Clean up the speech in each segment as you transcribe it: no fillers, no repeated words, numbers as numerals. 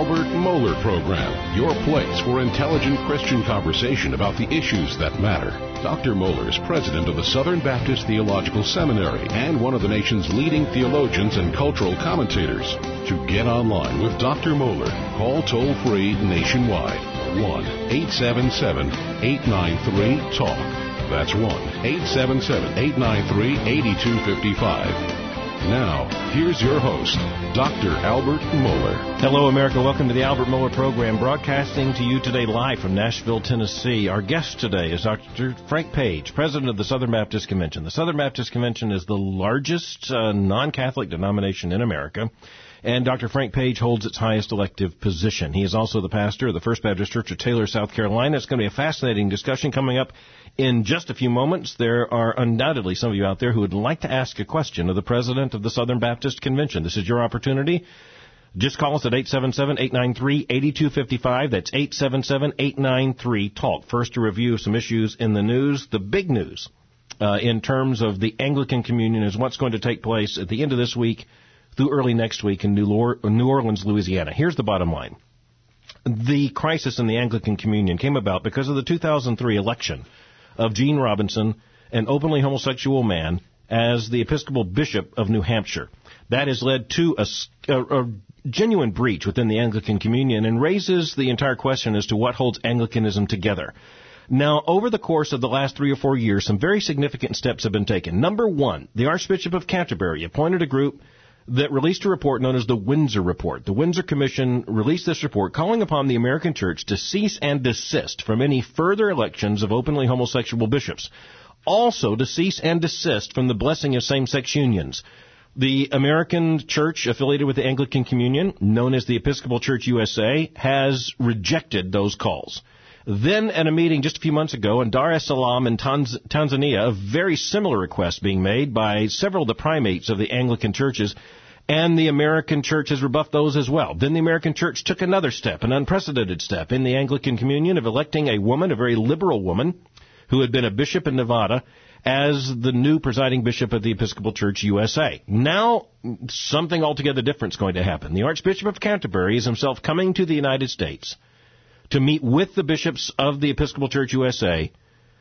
Albert Mohler Program, your place for intelligent Christian conversation about the issues that matter. Dr. Mohler is president of the Southern Baptist Theological Seminary and one of the nation's leading theologians and cultural commentators. To get online with Dr. Mohler, call toll-free nationwide, 1-877-893-TALK. That's 1-877-893-8255. Now, here's your host, Dr. Albert Mohler. Hello, America. Welcome to the Albert Mohler Program, broadcasting to you today live from Nashville, Tennessee. Our guest today is Dr. Frank Page, president of the Southern Baptist Convention. The Southern Baptist Convention is the largest non-Catholic denomination in America, and Dr. Frank Page holds its highest elective position. He is also the pastor of the First Baptist Church of Taylor, South Carolina. It's going to be a fascinating discussion coming up in just a few moments. There are undoubtedly some of you out there who would like to ask a question of the president of the Southern Baptist Convention. This is your opportunity. Just call us at 877-893-8255. That's 877-893-TALK. First, a review of some issues in the news. The big news in terms of the Anglican Communion is what's going to take place at the end of this week through early next week in New Orleans, Louisiana. Here's the bottom line. The crisis in the Anglican Communion came about because of the 2003 election of Gene Robinson, an openly homosexual man, as the Episcopal Bishop of New Hampshire. That has led to a genuine breach within the Anglican Communion and raises the entire question as to what holds Anglicanism together. Now, over the course of the last 3 or 4 years, some very significant steps have been taken. Number one, the Archbishop of Canterbury appointed a group that released a report known as the Windsor Report. The Windsor Commission released this report calling upon the American Church to cease and desist from any further elections of openly homosexual bishops. Also, to cease and desist from the blessing of same-sex unions. The American Church affiliated with the Anglican Communion, known as the Episcopal Church USA, has rejected those calls. Then, at a meeting just a few months ago in Dar es Salaam in Tanzania, a very similar request being made by several of the primates of the Anglican churches, and the American Church has rebuffed those as well. Then the American Church took another step, an unprecedented step, in the Anglican Communion of electing a woman, a very liberal woman, who had been a bishop in Nevada, as the new presiding bishop of the Episcopal Church USA. Now, something altogether different is going to happen. The Archbishop of Canterbury is himself coming to the United States to meet with the bishops of the Episcopal Church USA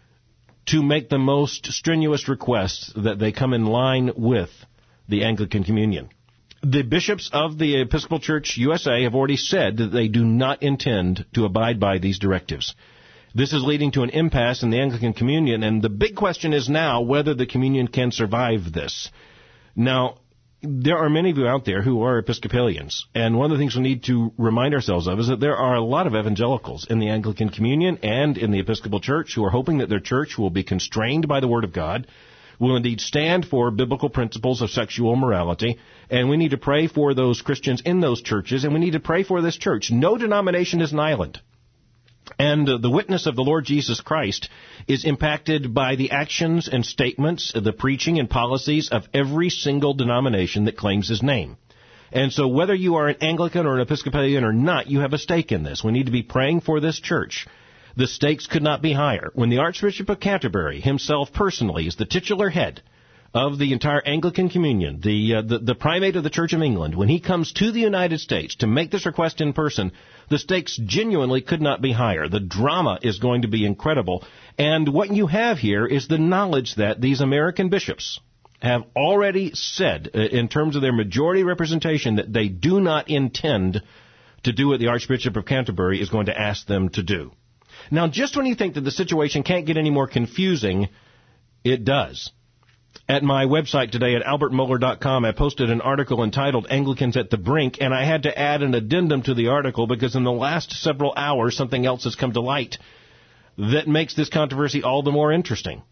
to make the most strenuous requests that they come in line with the Anglican Communion. The bishops of the Episcopal Church USA have already said that they do not intend to abide by these directives. This is leading to an impasse in the Anglican Communion, and the big question is now whether the Communion can survive this. Now, there are many of you out there who are Episcopalians, and one of the things we need to remind ourselves of is that there are a lot of evangelicals in the Anglican Communion and in the Episcopal Church who are hoping that their church will be constrained by the Word of God, will indeed stand for biblical principles of sexual morality, and we need to pray for those Christians in those churches, and we need to pray for this church. No denomination is an island. And the witness of the Lord Jesus Christ is impacted by the actions and statements, the preaching and policies of every single denomination that claims his name. And so whether you are an Anglican or an Episcopalian or not, you have a stake in this. We need to be praying for this church. The stakes could not be higher. When the Archbishop of Canterbury himself personally is the titular head of the entire Anglican Communion, the primate of the Church of England, when he comes to the United States to make this request in person, the stakes genuinely could not be higher. The drama is going to be incredible. And what you have here is the knowledge that these American bishops have already said, in terms of their majority representation, that they do not intend to do what the Archbishop of Canterbury is going to ask them to do. Now, just when you think that the situation can't get any more confusing, it does. At my website today at albertmohler.com, I posted an article entitled Anglicans at the Brink, and I had to add an addendum to the article because in the last several hours, something else has come to light that makes this controversy all the more interesting.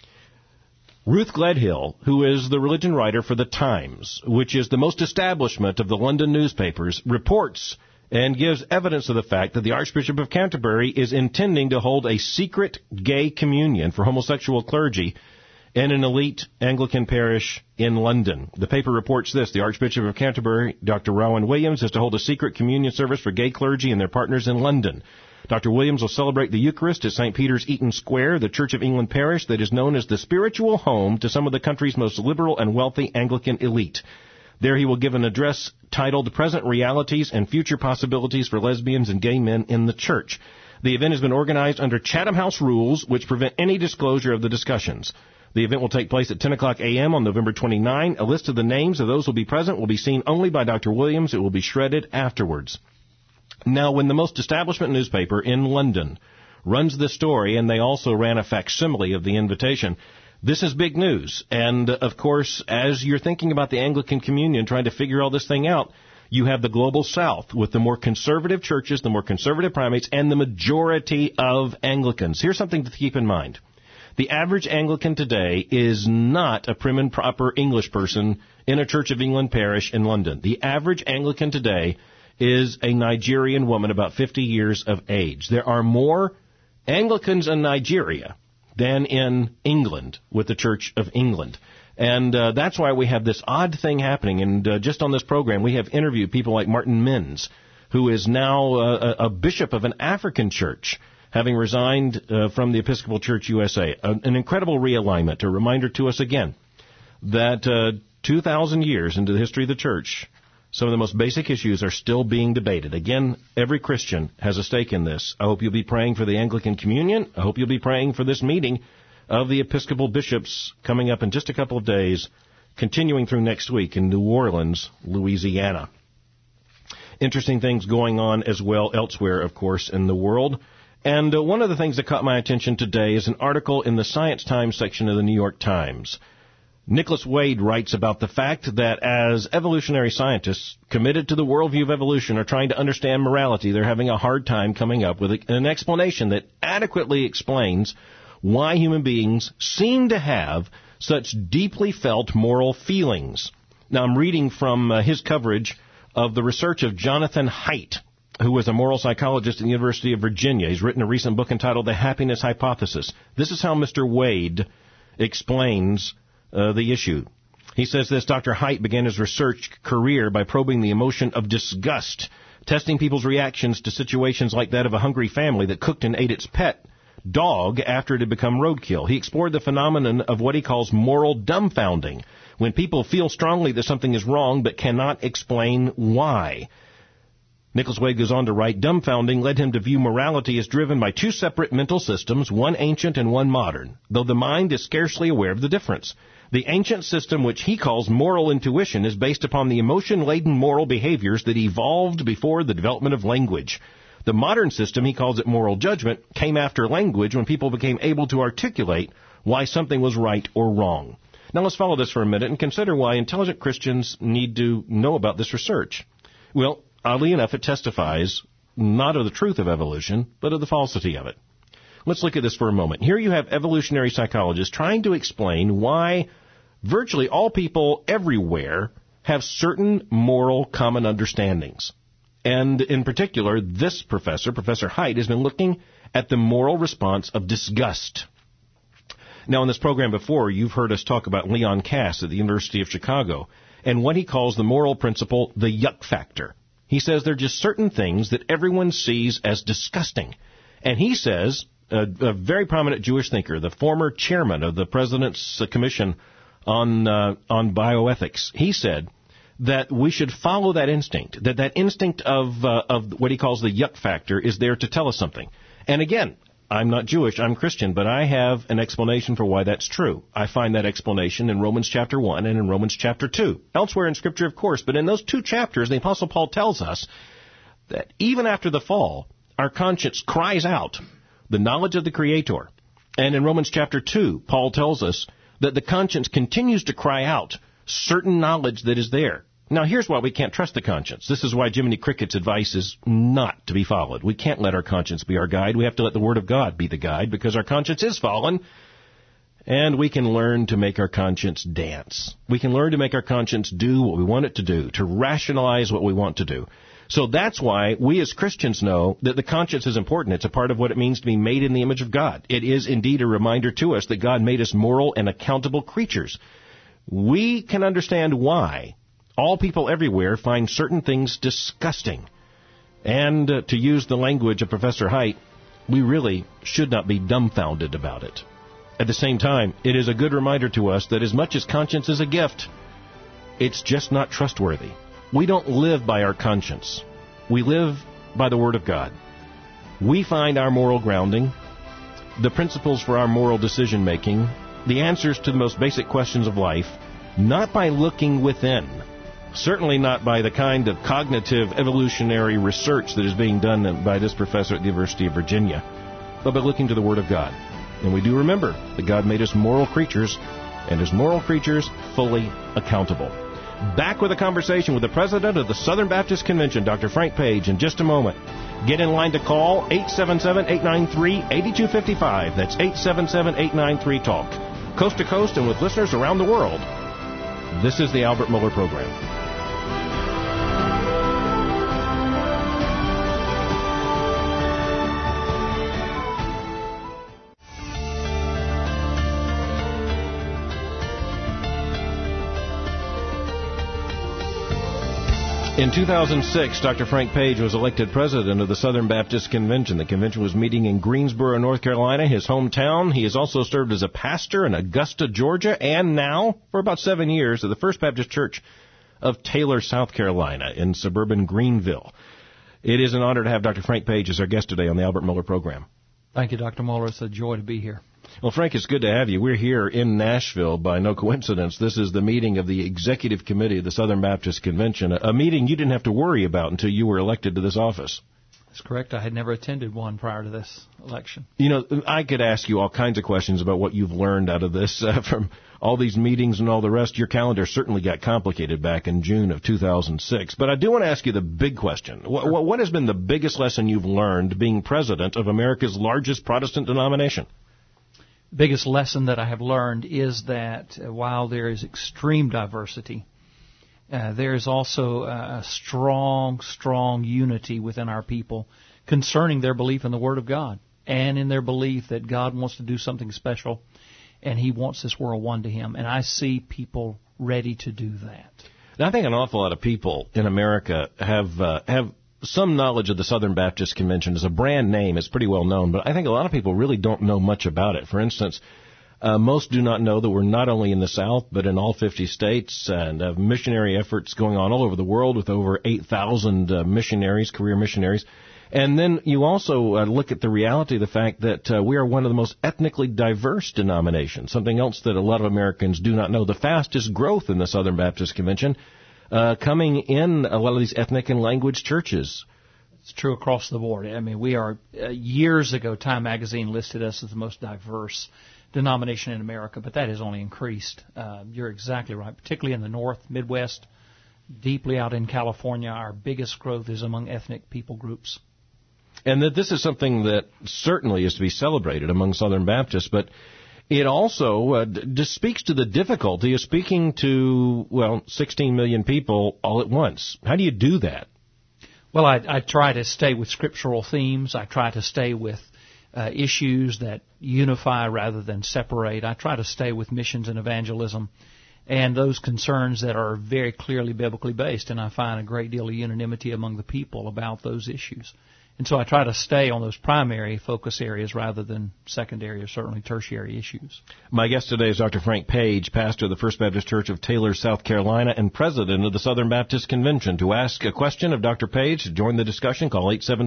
Ruth Gledhill, who is the religion writer for The Times, which is the most establishment of the London newspapers, reports and gives evidence of the fact that the Archbishop of Canterbury is intending to hold a secret gay communion for homosexual clergy in an elite Anglican parish in London. The paper reports this: the Archbishop of Canterbury, Dr. Rowan Williams, is to hold a secret communion service for gay clergy and their partners in London. Dr. Williams will celebrate the Eucharist at St. Peter's, Eaton Square, the Church of England parish that is known as the spiritual home to some of the country's most liberal and wealthy Anglican elite. There he will give an address titled Present Realities and Future Possibilities for Lesbians and Gay Men in the Church. The event has been organized under Chatham House rules, which prevent any disclosure of the discussions. The event will take place at 10 o'clock a.m. on November 29. A list of the names of those who will be present will be seen only by Dr. Williams. It will be shredded afterwards. Now, when the most establishment newspaper in London runs this story, and they also ran a facsimile of the invitation, this is big news. And, of course, as you're thinking about the Anglican Communion, trying to figure all this thing out, you have the global South with the more conservative churches, the more conservative primates, and the majority of Anglicans. Here's something to keep in mind. The average Anglican today is not a prim and proper English person in a Church of England parish in London. The average Anglican today is a Nigerian woman about 50 years of age. There are more Anglicans in Nigeria than in England with the Church of England. And that's why we have this odd thing happening. And just on this program, we have interviewed people like Martin Minns, who is now a bishop of an African church, having resigned from the Episcopal Church USA. An incredible realignment, a reminder to us again that 2,000 years into the history of the church, some of the most basic issues are still being debated. Again, every Christian has a stake in this. I hope you'll be praying for the Anglican Communion. I hope you'll be praying for this meeting of the Episcopal bishops coming up in just a couple of days, continuing through next week in New Orleans, Louisiana. Interesting things going on as well elsewhere, of course, in the world. And one of the things that caught my attention today is an article in the Science Times section of the New York Times. Nicholas Wade writes about the fact that as evolutionary scientists committed to the worldview of evolution are trying to understand morality, they're having a hard time coming up with an explanation that adequately explains why human beings seem to have such deeply felt moral feelings. Now, I'm reading from his coverage of the research of Jonathan Haidt, who is a moral psychologist at the University of Virginia. He's written a recent book entitled The Happiness Hypothesis. This is how Mr. Wade explains the issue. He says this: Dr. Haidt began his research career by probing the emotion of disgust, testing people's reactions to situations like that of a hungry family that cooked and ate its pet dog after it had become roadkill. He explored the phenomenon of what he calls moral dumbfounding, when people feel strongly that something is wrong but cannot explain why. Nicholas Wade goes on to write, dumbfounding led him to view morality as driven by two separate mental systems, one ancient and one modern, though the mind is scarcely aware of the difference. The ancient system, which he calls moral intuition, is based upon the emotion-laden moral behaviors that evolved before the development of language. The modern system, he calls it moral judgment, came after language when people became able to articulate why something was right or wrong. Now let's follow this for a minute and consider why intelligent Christians need to know about this research. Well, oddly enough, it testifies not of the truth of evolution, but of the falsity of it. Let's look at this for a moment. Here you have evolutionary psychologists trying to explain why virtually all people everywhere have certain moral common understandings. And in particular, this professor, Professor Haidt, has been looking at the moral response of disgust. Now, in this program before, you've heard us talk about Leon Kass at the University of Chicago and what he calls the moral principle, the yuck factor. He says there are just certain things that everyone sees as disgusting. And he says, a very prominent Jewish thinker, the former chairman of the President's Commission on Bioethics, he said that we should follow that instinct, that instinct of what he calls the yuck factor is there to tell us something. And again, I'm not Jewish, I'm Christian, but I have an explanation for why that's true. I find that explanation in Romans chapter 1 and in Romans chapter 2. Elsewhere in Scripture, of course, but in those two chapters, the Apostle Paul tells us that even after the fall, our conscience cries out the knowledge of the Creator. And in Romans chapter 2, Paul tells us that the conscience continues to cry out certain knowledge that is there. Now, here's why we can't trust the conscience. This is why Jiminy Cricket's advice is not to be followed. We can't let our conscience be our guide. We have to let the Word of God be the guide because our conscience is fallen, and we can learn to make our conscience dance. We can learn to make our conscience do what we want it to do, to rationalize what we want to do. So that's why we as Christians know that the conscience is important. It's a part of what it means to be made in the image of God. It is indeed a reminder to us that God made us moral and accountable creatures. We can understand why all people everywhere find certain things disgusting. And to use the language of Professor Haidt, we really should not be dumbfounded about it. At the same time, it is a good reminder to us that as much as conscience is a gift, It's just not trustworthy. We don't live by our conscience. We live by the Word of God. We find our moral grounding, the principles for our moral decision-making, the answers to the most basic questions of life, not by looking within, certainly not by the kind of cognitive evolutionary research that is being done by this professor at the University of Virginia, but by looking to the Word of God. And we do remember that God made us moral creatures, and as moral creatures, fully accountable. Back with a conversation with the president of the Southern Baptist Convention, Dr. Frank Page, in just a moment. Get in line to call 877-893-8255. That's 877-893-TALK. Coast to coast and with listeners around the world. This is the Albert Mohler Program. In 2006, Dr. Frank Page was elected president of the Southern Baptist Convention. The convention was meeting in Greensboro, North Carolina, his hometown. He has also served as a pastor in Augusta, Georgia, and now, for about 7 years, at the First Baptist Church of Taylor, South Carolina, in suburban Greenville. It is an honor to have Dr. Frank Page as our guest today on the Albert Mohler Program. Thank you, Dr. Mohler. It's a joy to be here. Well, Frank, it's good to have you. We're here in Nashville by no coincidence. This is the meeting of the Executive Committee of the Southern Baptist Convention, a meeting you didn't have to worry about until you were elected to this office. That's correct. I had never attended one prior to this election. You know, I could ask you all kinds of questions about what you've learned out of this from all these meetings and all the rest. Your calendar certainly got complicated back in June of 2006. But I do want to ask you the big question. Sure. What has been the biggest lesson you've learned being president of America's largest Protestant denomination? Biggest lesson that I have learned is that while there is extreme diversity, there is also a strong unity within our people concerning their belief in the Word of God and in their belief that God wants to do something special and He wants this world one to Him. And I see people ready to do that. Now, I think an awful lot of people in America have some knowledge of the Southern Baptist Convention. As a brand name, it's pretty well known, but I think a lot of people really don't know much about it. For instance, most do not know that we're not only in the South, but in all 50 states, and have missionary efforts going on all over the world with over 8,000 missionaries, career missionaries. And then you also look at the reality of the fact that we are one of the most ethnically diverse denominations, something else that a lot of Americans do not know. The fastest growth in the Southern Baptist Convention coming in a lot of these ethnic and language churches. It's true across the board. I mean, we are, years ago, Time Magazine listed us as the most diverse denomination in America, but that has only increased. You're exactly right, particularly in the North, Midwest, deeply out in California. Our biggest growth is among ethnic people groups. And that this is something that certainly is to be celebrated among Southern Baptists, but it also just speaks to the difficulty of speaking to, 16 million people all at once. How do you do that? Well, I try to stay with scriptural themes. I try to stay with issues that unify rather than separate. I try to stay with missions and evangelism and those concerns that are very clearly biblically based, and I find a great deal of unanimity among the people about those issues. And so I try to stay on those primary focus areas rather than secondary or certainly tertiary issues. My guest today is Dr. Frank Page, pastor of the First Baptist Church of Taylor, South Carolina, and president of the Southern Baptist Convention. To ask a question of Dr. Page, to join the discussion, call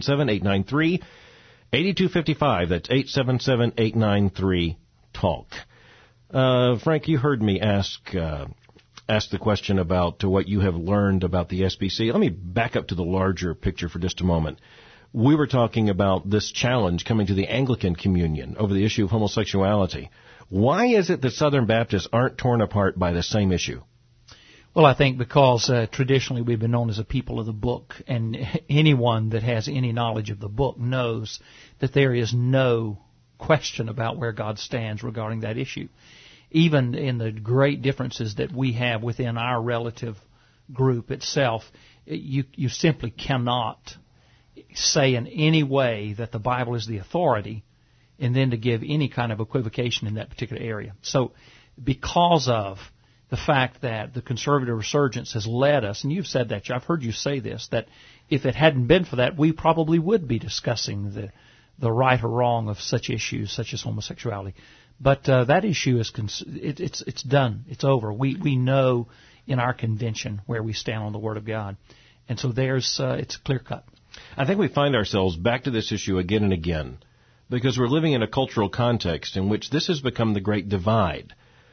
877-893-8255. That's 877-893-TALK. Frank, you heard me ask the question about what you have learned about the SBC. Let me back up to the larger picture for just a moment. We were talking about this challenge coming to the Anglican Communion over the issue of homosexuality. Why is it that Southern Baptists aren't torn apart by the same issue? Well, I think because traditionally we've been known as a people of the book, and anyone that has any knowledge of the book knows that there is no question about where God stands regarding that issue. Even in the great differences that we have within our relative group itself, you simply cannot say in any way that the Bible is the authority and then to give any kind of equivocation in that particular area. So because of the fact that the conservative resurgence has led us, and you've said that, I've heard you say this, that if it hadn't been for that, we probably would be discussing the right or wrong of such issues such as homosexuality. But that issue is it's done. It's over. We know in our convention where we stand on the Word of God. And so it's clear cut. I think we find ourselves back to this issue again and again because we're living in a cultural context in which this has become the great divide.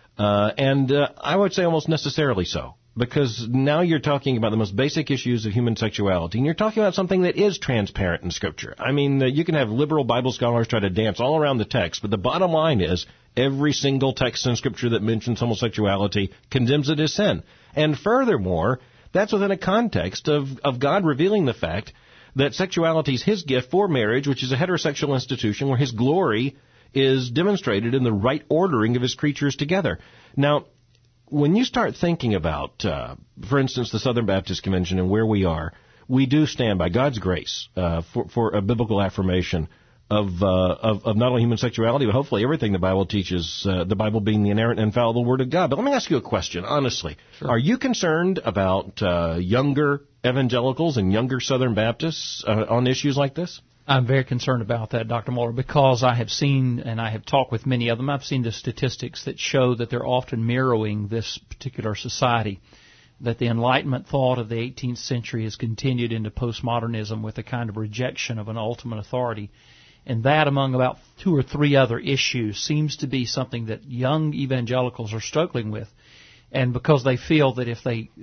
And I would say almost necessarily so. Because now you're talking about the most basic issues of human sexuality, and you're talking about something that is transparent in Scripture. I mean, you can have liberal Bible scholars try to dance all around the text, but the bottom line is every single text in Scripture that mentions homosexuality condemns it as sin. And furthermore, that's within a context of God revealing the fact that sexuality is His gift for marriage, which is a heterosexual institution where His glory is demonstrated in the right ordering of His creatures together. Now, when you start thinking about, for instance, the Southern Baptist Convention and where we are, we do stand by God's grace for a biblical affirmation of not only human sexuality, but hopefully everything the Bible teaches, the Bible being the inerrant and infallible Word of God. But let me ask you a question, honestly. Sure. Are you concerned about younger evangelicals and younger Southern Baptists on issues like this? I'm very concerned about that, Dr. Mohler, because I have seen, and I have talked with many of them, I've seen the statistics that show that they're often mirroring this particular society, that the Enlightenment thought of the 18th century has continued into postmodernism with a kind of rejection of an ultimate authority. And that, among about 2 or 3 other issues, seems to be something that young evangelicals are struggling with. And because they feel that if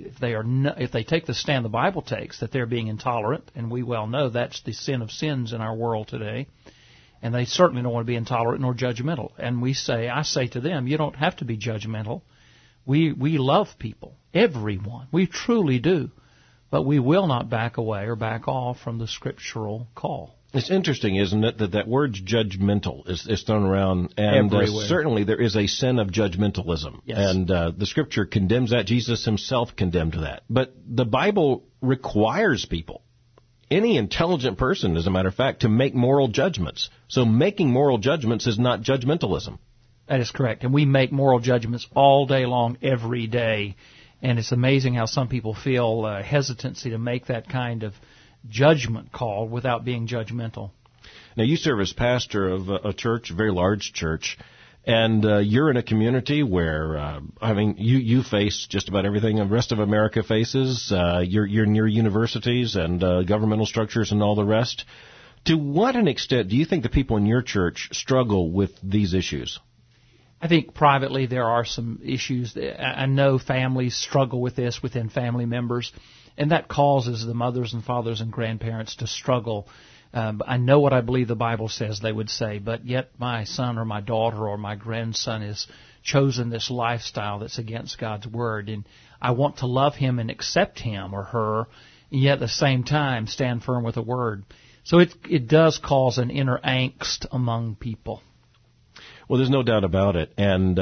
they take the stand the Bible takes, that they're being intolerant, and we well know that's the sin of sins in our world today, and they certainly don't want to be intolerant nor judgmental. And I say to them, you don't have to be judgmental. We love people, everyone. We truly do. But we will not back away or back off from the scriptural call. It's interesting, isn't it, that word judgmental is thrown around, and certainly there is a sin of judgmentalism. Yes. And the Scripture condemns that. Jesus Himself condemned that. But the Bible requires people, any intelligent person, as a matter of fact, to make moral judgments. So making moral judgments is not judgmentalism. That is correct. And we make moral judgments all day long, every day. And it's amazing how some people feel hesitancy to make that kind of judgment call without being judgmental. Now, you serve as pastor of a church, a very large church, and you're in a community where, you face just about everything the rest of America faces. You're near universities and governmental structures and all the rest. To what an extent do you think the people in your church struggle with these issues? I think privately there are some issues. I know families struggle with this within family members, and that causes the mothers and fathers and grandparents to struggle. I know what I believe the Bible says they would say, but yet my son or my daughter or my grandson has chosen this lifestyle that's against God's Word, and I want to love him and accept him or her, and yet at the same time stand firm with the Word. So it does cause an inner angst among people. Well, there's no doubt about it. And,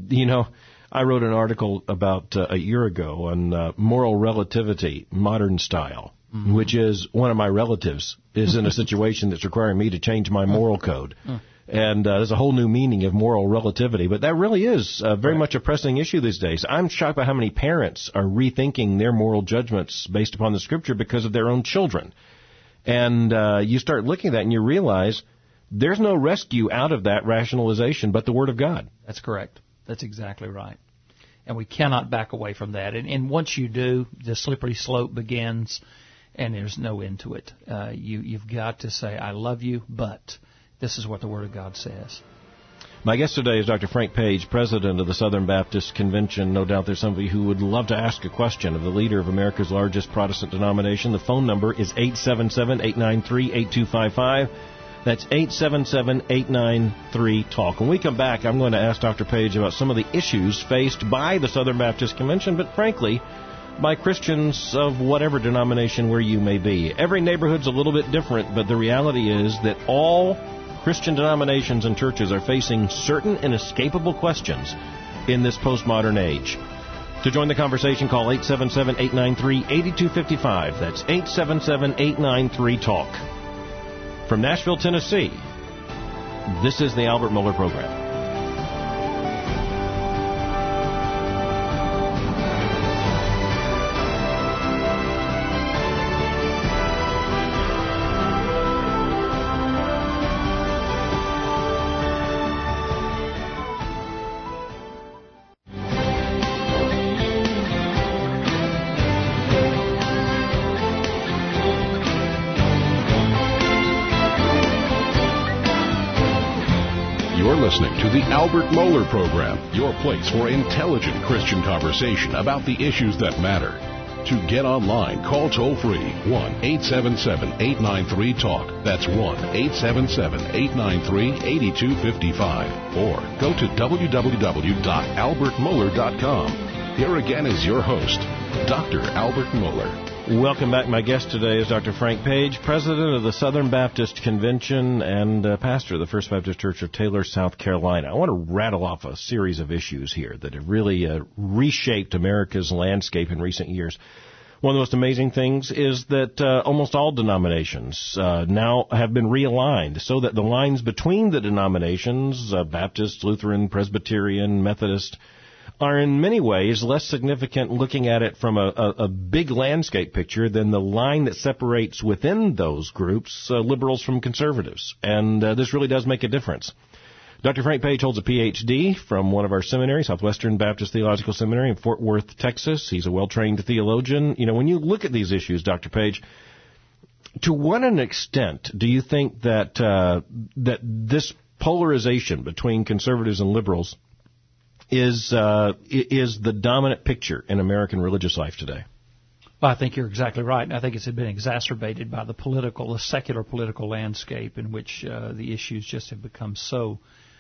I wrote an article about a year ago on moral relativity, modern style, which is one of my relatives is in a situation that's requiring me to change my moral code. And there's a whole new meaning of moral relativity. But that really is very much a pressing issue these days. I'm shocked by how many parents are rethinking their moral judgments based upon the Scripture because of their own children. And you start looking at that and you realize there's no rescue out of that rationalization but the Word of God. That's correct. That's exactly right. And we cannot back away from that. And once you do, the slippery slope begins, and there's no end to it. You've got to say, I love you, but this is what the Word of God says. My guest today is Dr. Frank Page, president of the Southern Baptist Convention. No doubt there's somebody who would love to ask a question of the leader of America's largest Protestant denomination. The phone number is 877-893-8255. That's 877-893-TALK. When we come back, I'm going to ask Dr. Page about some of the issues faced by the Southern Baptist Convention, but frankly, by Christians of whatever denomination where you may be. Every neighborhood's a little bit different, but the reality is that all Christian denominations and churches are facing certain inescapable questions in this postmodern age. To join the conversation, call 877-893-8255. That's 877-893-TALK. From Nashville, Tennessee, this is the Albert Mohler Program. You're listening to the Albert Mohler Program, your place for intelligent Christian conversation about the issues that matter. To get online, call toll-free 1-877-893-TALK. That's 1-877-893-8255. Or go to www.albertmohler.com. Here again is your host, Dr. Albert Mohler. Welcome back. My guest today is Dr. Frank Page, president of the Southern Baptist Convention and pastor of the First Baptist Church of Taylor, South Carolina. I want to rattle off a series of issues here that have really reshaped America's landscape in recent years. One of the most amazing things is that almost all denominations now have been realigned so that the lines between the denominations, Baptist, Lutheran, Presbyterian, Methodist, are in many ways less significant looking at it from a big landscape picture than the line that separates within those groups liberals from conservatives. And this really does make a difference. Dr. Frank Page holds a Ph.D. from one of our seminaries, Southwestern Baptist Theological Seminary in Fort Worth, Texas. He's a well-trained theologian. You know, when you look at these issues, Dr. Page, to what an extent do you think that that this polarization between conservatives and liberals is the dominant picture in American religious life today? Well, I think you're exactly right. And I think it's been exacerbated by the secular political landscape in which the issues just have become so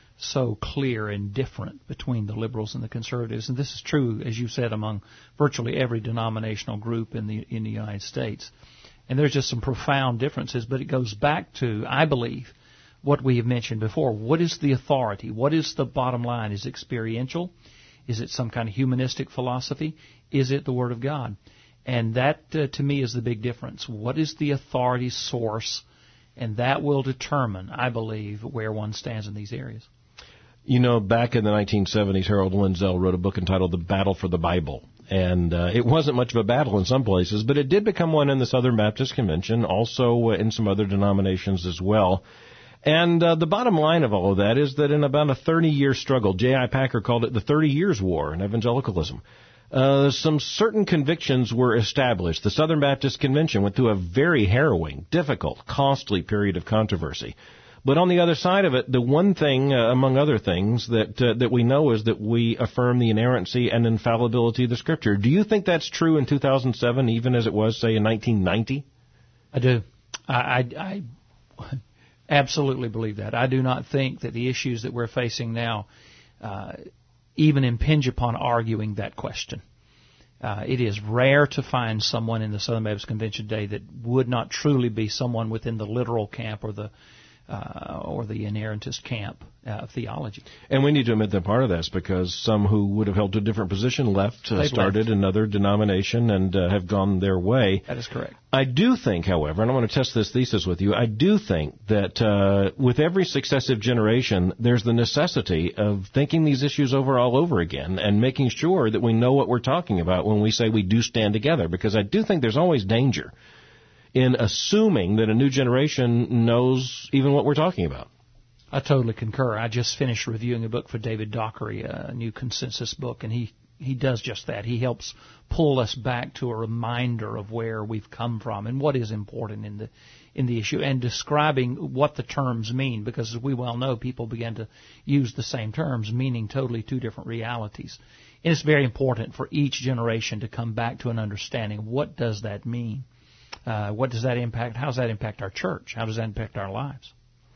clear and different between the liberals and the conservatives. And this is true, as you said, among virtually every denominational group in the United States. And there's just some profound differences, but it goes back to, I believe, what we have mentioned before. What is the authority? What is the bottom line? Is it experiential? Is it some kind of humanistic philosophy? Is it the Word of God? And that, to me, is the big difference. What is the authority source? And that will determine, I believe, where one stands in these areas. You know, back in the 1970s, Harold Lindsell wrote a book entitled The Battle for the Bible. And it wasn't much of a battle in some places, but it did become one in the Southern Baptist Convention, also in some other denominations as well. And the bottom line of all of that is that in about a 30-year struggle, J.I. Packer called it the 30 Years' War in evangelicalism, some certain convictions were established. The Southern Baptist Convention went through a very harrowing, difficult, costly period of controversy. But on the other side of it, the one thing, among other things, that we know is that we affirm the inerrancy and infallibility of the Scripture. Do you think that's true in 2007, even as it was, say, in 1990? I do. I absolutely believe that. I do not think that the issues that we're facing now even impinge upon arguing that question. It is rare to find someone in the Southern Baptist Convention today that would not truly be someone within the literal camp or the inerrantist camp of theology. And we need to admit that part of that's because some who would have held a different position started another denomination and have gone their way. That is correct. I do think, however, and I want to test this thesis with you, I do think that with every successive generation, there's the necessity of thinking these issues over all over again and making sure that we know what we're talking about when we say we do stand together, because I do think there's always danger in assuming that a new generation knows even what we're talking about. I totally concur. I just finished reviewing a book for David Dockery, a new consensus book, and he does just that. He helps pull us back to a reminder of where we've come from and what is important in the issue, and describing what the terms mean, because as we well know, people begin to use the same terms, meaning totally two different realities. And it's very important for each generation to come back to an understanding of what does that mean. What does that impact? How does that impact our church? How does that impact our lives?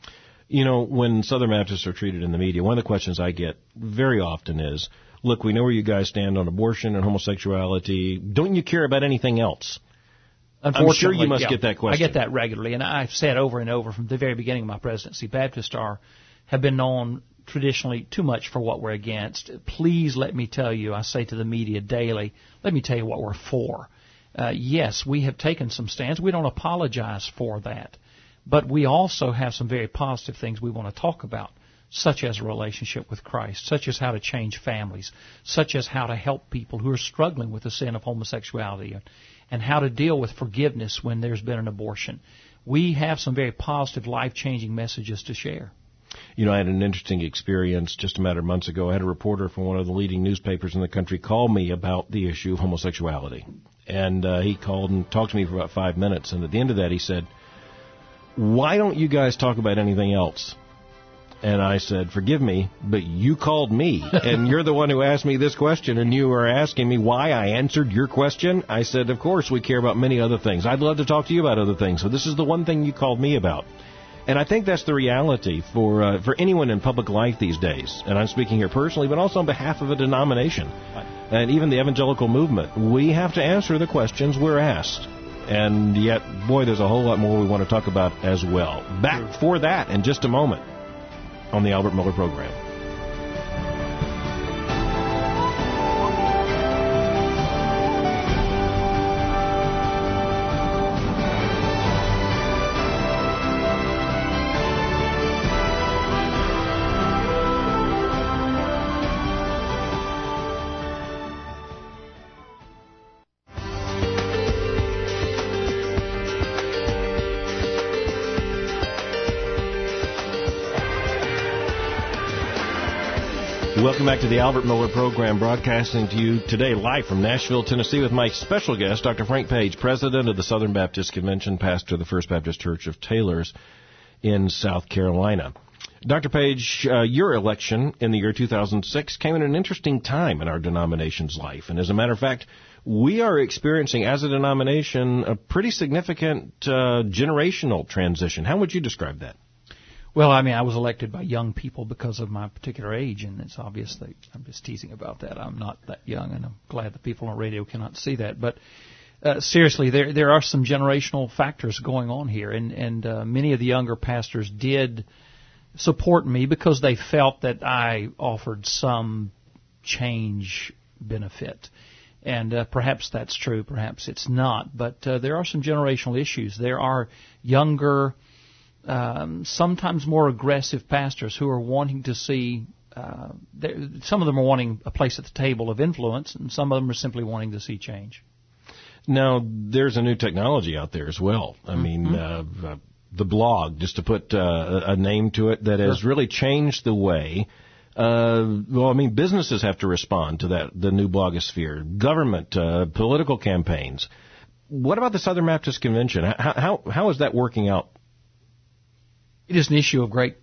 You know, when Southern Baptists are treated in the media, one of the questions I get very often is, look, we know where you guys stand on abortion and homosexuality. Don't you care about anything else? Unfortunately, I'm sure you must get that question. I get that regularly, and I've said over and over from the very beginning of my presidency, Baptists have been known traditionally too much for what we're against. Please let me tell you, I say to the media daily, let me tell you what we're for. Yes, we have taken some stands. We don't apologize for that. But we also have some very positive things we want to talk about, such as a relationship with Christ, such as how to change families, such as how to help people who are struggling with the sin of homosexuality, and how to deal with forgiveness when there's been an abortion. We have some very positive, life-changing messages to share. You know, I had an interesting experience just a matter of months ago. I had a reporter from one of the leading newspapers in the country call me about the issue of homosexuality. And he called and talked to me for about 5 minutes. And at the end of that, he said, why don't you guys talk about anything else? And I said, forgive me, but you called me, and you're the one who asked me this question, and you were asking me why I answered your question. I said, of course, we care about many other things. I'd love to talk to you about other things, so this is the one thing you called me about. And I think that's the reality for anyone in public life these days. And I'm speaking here personally, but also on behalf of a denomination, and even the evangelical movement. We have to answer the questions we're asked. And yet, boy, there's a whole lot more we want to talk about as well. Back for that in just a moment on the Albert Mohler Program. Welcome back to the Albert Mohler Program, broadcasting to you today live from Nashville, Tennessee, with my special guest, Dr. Frank Page, president of the Southern Baptist Convention, pastor of the First Baptist Church of Taylors in South Carolina. Dr. Page, your election in the year 2006 came at an interesting time in our denomination's life. And as a matter of fact, we are experiencing, as a denomination, a pretty significant generational transition. How would you describe that? Well, I mean, I was elected by young people because of my particular age, and it's obvious that I'm just teasing about that. I'm not that young, and I'm glad that people on radio cannot see that. But seriously, there are some generational factors going on here, and many of the younger pastors did support me because they felt that I offered some change benefit. And perhaps that's true, perhaps it's not. But there are some generational issues. There are younger, sometimes more aggressive pastors who are wanting to see, some of them are wanting a place at the table of influence, and some of them are simply wanting to see change. Now, there's a new technology out there as well. I mean, the blog, just to put a name to it, that has really changed the way, businesses have to respond to that, the new blogosphere, government, political campaigns. What about the Southern Baptist Convention? How is that working out? It is an issue of great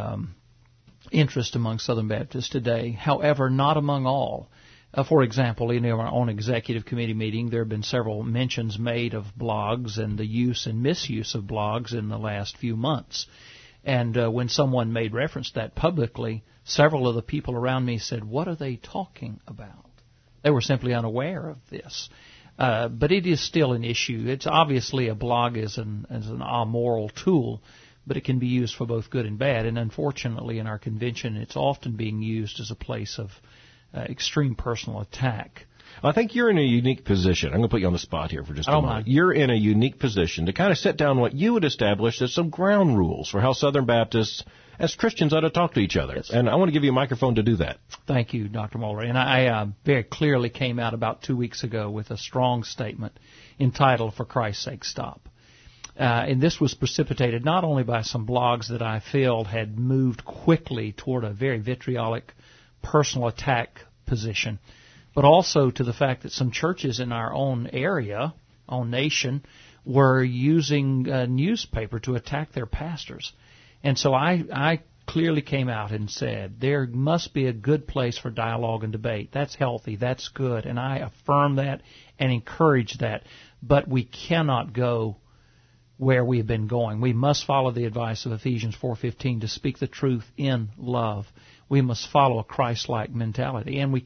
interest among Southern Baptists today. However, not among all. For example, in our own executive committee meeting, there have been several mentions made of blogs and the use and misuse of blogs in the last few months. And when someone made reference to that publicly, several of the people around me said, "What are they talking about?" They were simply unaware of this. But it is still an issue. It's obviously a blog is an amoral tool, but it can be used for both good and bad. And unfortunately, in our convention, it's often being used as a place of extreme personal attack. I think you're in a unique position. I'm going to put you on the spot here for just a moment. Mind. You're in a unique position to kind of set down what you would establish as some ground rules for how Southern Baptists, as Christians, ought to talk to each other. Yes. And I want to give you a microphone to do that. Thank you, Dr. Mohler. And I very clearly came out about 2 weeks ago with a strong statement entitled, "For Christ's Sake, Stop." And this was precipitated not only by some blogs that I felt had moved quickly toward a very vitriolic personal attack position, but also to the fact that some churches in our own area, own nation, were using a newspaper to attack their pastors. And so I clearly came out and said, there must be a good place for dialogue and debate. That's healthy, that's good, and I affirm that and encourage that. But we cannot go where we've been going. We must follow the advice of Ephesians 4:15 to speak the truth in love. We must follow a Christ-like mentality, and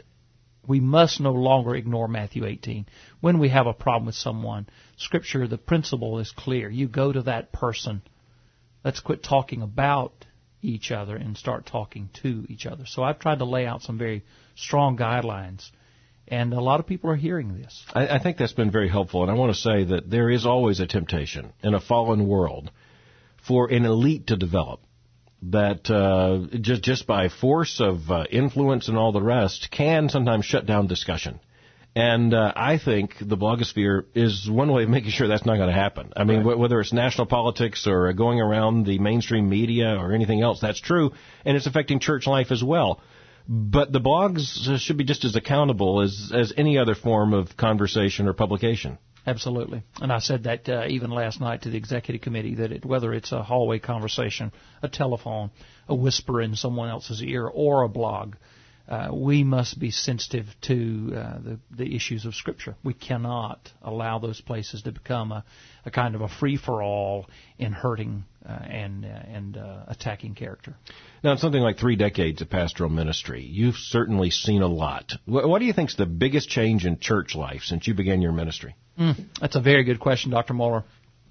we must no longer ignore Matthew 18. When we have a problem with someone, Scripture, the principle is clear. You go to that person. Let's quit talking about each other and start talking to each other. So I've tried to lay out some very strong guidelines, and a lot of people are hearing this. I think that's been very helpful, and I want to say that there is always a temptation in a fallen world for an elite to develop that just by force of influence and all the rest can sometimes shut down discussion. And I think the blogosphere is one way of making sure that's not going to happen. I mean, whether it's national politics or going around the mainstream media or anything else, that's true, and it's affecting church life as well. But the blogs should be just as accountable as any other form of conversation or publication. Absolutely. And I said that even last night to the executive committee, that whether it's a hallway conversation, a telephone, a whisper in someone else's ear, or a blog, we must be sensitive to the issues of Scripture. We cannot allow those places to become a kind of a free-for-all in hurting and attacking character. Now, in something like 3 decades of pastoral ministry, you've certainly seen a lot. What do you think is the biggest change in church life since you began your ministry? That's a very good question, Dr. Moeller.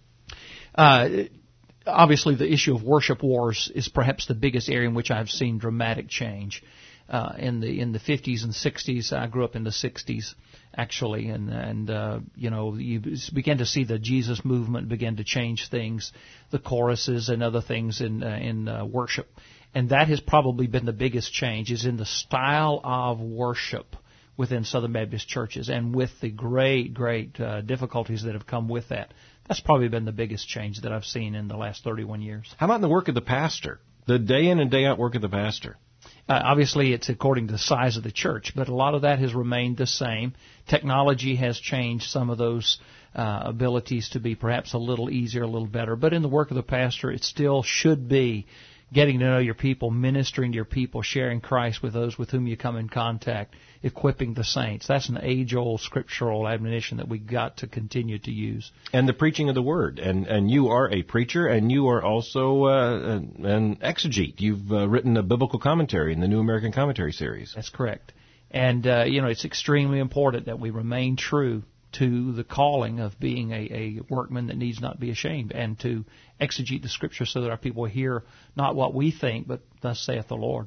Obviously, the issue of worship wars is perhaps the biggest area in which I've seen dramatic change. In the 50s and 60s, I grew up in the 60s, actually, and you began to see the Jesus movement begin to change things, the choruses and other things in worship, and that has probably been the biggest change, is in the style of worship within Southern Baptist churches, and with the great difficulties that have come with that. That's probably been the biggest change that I've seen in the last 31 years. How about in the work of the pastor, the day in and day out work of the pastor? Obviously, it's according to the size of the church, but a lot of that has remained the same. Technology has changed some of those abilities to be perhaps a little easier, a little better. But in the work of the pastor, it still should be getting to know your people, ministering to your people, sharing Christ with those with whom you come in contact, equipping the saints. That's an age-old scriptural admonition that we've got to continue to use. And the preaching of the Word. And you are a preacher, and you are also an exegete. You've written a biblical commentary in the New American Commentary series. That's correct. And, it's extremely important that we remain true to the calling of being a workman that needs not be ashamed, and to exegete the Scripture so that our people hear not what we think, but thus saith the Lord.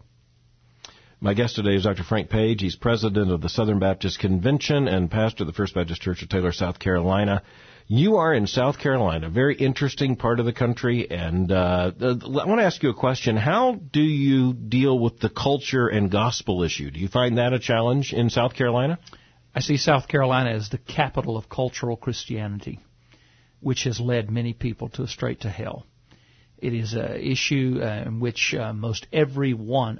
My guest today is Dr. Frank Page. He's president of the Southern Baptist Convention and pastor of the First Baptist Church of Taylor, South Carolina. You are in South Carolina, a very interesting part of the country, and I want to ask you a question. How do you deal with the culture and gospel issue? Do you find that a challenge in South Carolina? I see South Carolina as the capital of cultural Christianity, which has led many people straight to hell. It is an issue in which almost everyone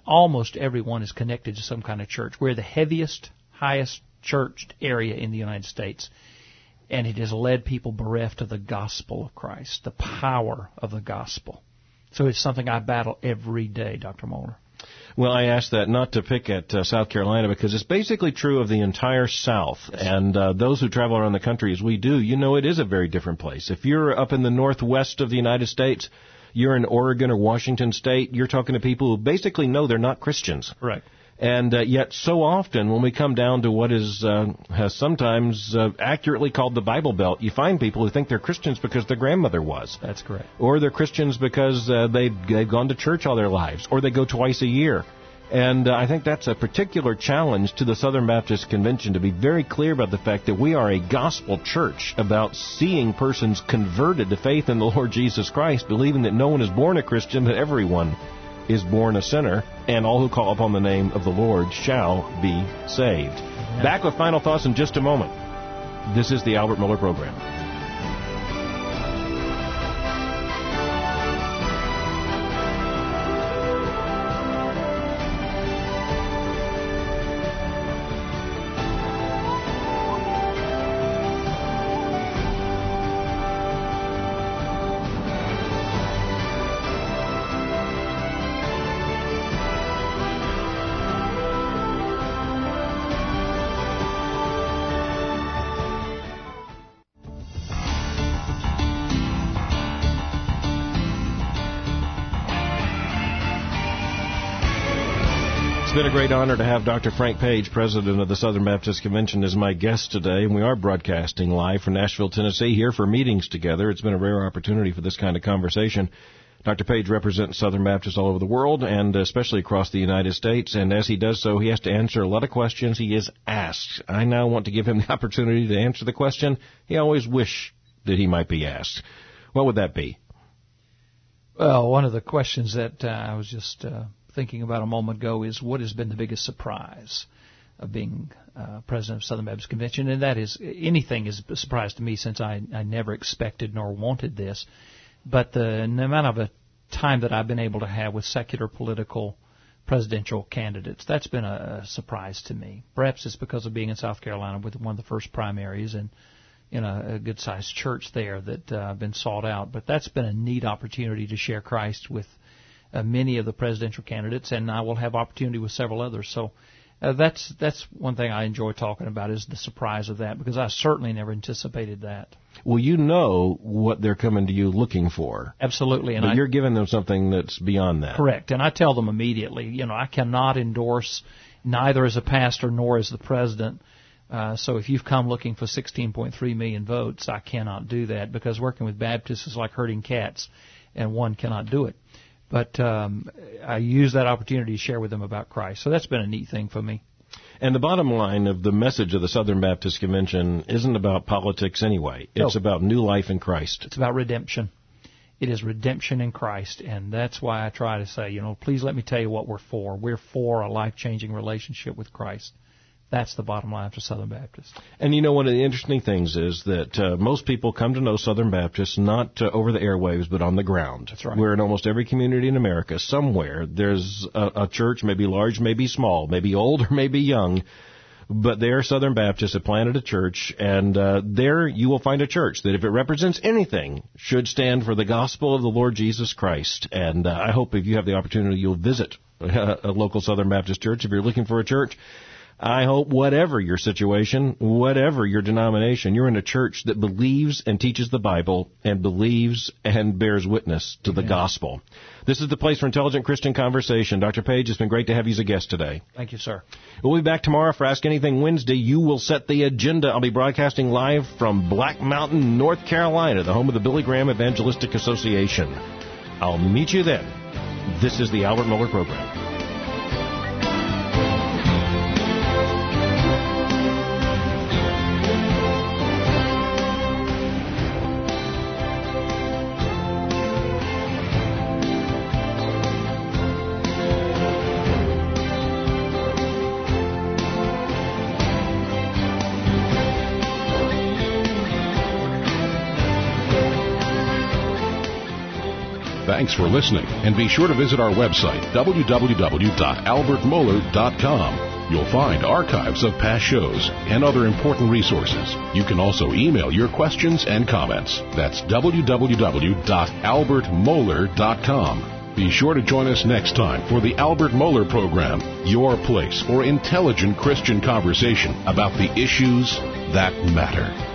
is connected to some kind of church. We're the highest churched area in the United States, and it has led people bereft of the gospel of Christ, the power of the gospel. So it's something I battle every day, Dr. Moeller. Well, I ask that not to pick at South Carolina because it's basically true of the entire South. Yes. And those who travel around the country as we do, it is a very different place. If you're up in the northwest of the United States, you're in Oregon or Washington State, you're talking to people who basically know they're not Christians. Right. And yet so often when we come down to what has sometimes accurately called the Bible Belt, you find people who think they're Christians because their grandmother was. That's correct. Or they're Christians because they've gone to church all their lives, or they go twice a year. And I think that's a particular challenge to the Southern Baptist Convention, to be very clear about the fact that we are a gospel church about seeing persons converted to faith in the Lord Jesus Christ, believing that no one is born a Christian, but everyone is born a sinner, and all who call upon the name of the Lord shall be saved. Amen. Back with final thoughts in just a moment. This is the Albert Mohler Program. It's been a great honor to have Dr. Frank Page, president of the Southern Baptist Convention, as my guest today. And we are broadcasting live from Nashville, Tennessee, here for meetings together. It's been a rare opportunity for this kind of conversation. Dr. Page represents Southern Baptists all over the world, and especially across the United States. And as he does so, he has to answer a lot of questions he is asked. I now want to give him the opportunity to answer the question he always wished that he might be asked. What would that be? Well, one of the questions that I was just thinking about a moment ago is, what has been the biggest surprise of being president of Southern Baptist Convention? And that is, anything is a surprise to me, since I never expected nor wanted this. But the amount of time that I've been able to have with secular political presidential candidates, that's been a surprise to me. Perhaps it's because of being in South Carolina with one of the first primaries, and in a good-sized church there that I've been sought out. But that's been a neat opportunity to share Christ with many of the presidential candidates, and I will have opportunity with several others. So that's one thing I enjoy talking about, is the surprise of that, because I certainly never anticipated that. Well, you know what they're coming to you looking for. Absolutely. But you're giving them something that's beyond that. Correct. And I tell them immediately, I cannot endorse neither as a pastor nor as the president. So if you've come looking for 16.3 million votes, I cannot do that, because working with Baptists is like herding cats, and one cannot do it. But I use that opportunity to share with them about Christ. So that's been a neat thing for me. And the bottom line of the message of the Southern Baptist Convention isn't about politics anyway. It's about new life in Christ. It's about redemption. It is redemption in Christ, and that's why I try to say, please let me tell you what we're for. We're for a life-changing relationship with Christ. That's the bottom line for Southern Baptist. And one of the interesting things is that most people come to know Southern Baptist not over the airwaves, but on the ground. That's right. We're in almost every community in America. Somewhere there's a church, maybe large, maybe small, maybe old or maybe young, but there Southern Baptists have planted a church, and there you will find a church that, if it represents anything, should stand for the gospel of the Lord Jesus Christ. And I hope if you have the opportunity, you'll visit a local Southern Baptist church if you're looking for a church. I hope whatever your situation, whatever your denomination, you're in a church that believes and teaches the Bible and believes and bears witness to the gospel. This is the place for intelligent Christian conversation. Dr. Page, it's been great to have you as a guest today. Thank you, sir. We'll be back tomorrow for Ask Anything Wednesday. You will set the agenda. I'll be broadcasting live from Black Mountain, North Carolina, the home of the Billy Graham Evangelistic Association. I'll meet you then. This is the Albert Mohler Program. Thanks for listening, and be sure to visit our website, www.albertmohler.com. You'll find archives of past shows and other important resources. You can also email your questions and comments. That's www.albertmohler.com. Be sure to join us next time for the Albert Mohler Program, your place for intelligent Christian conversation about the issues that matter.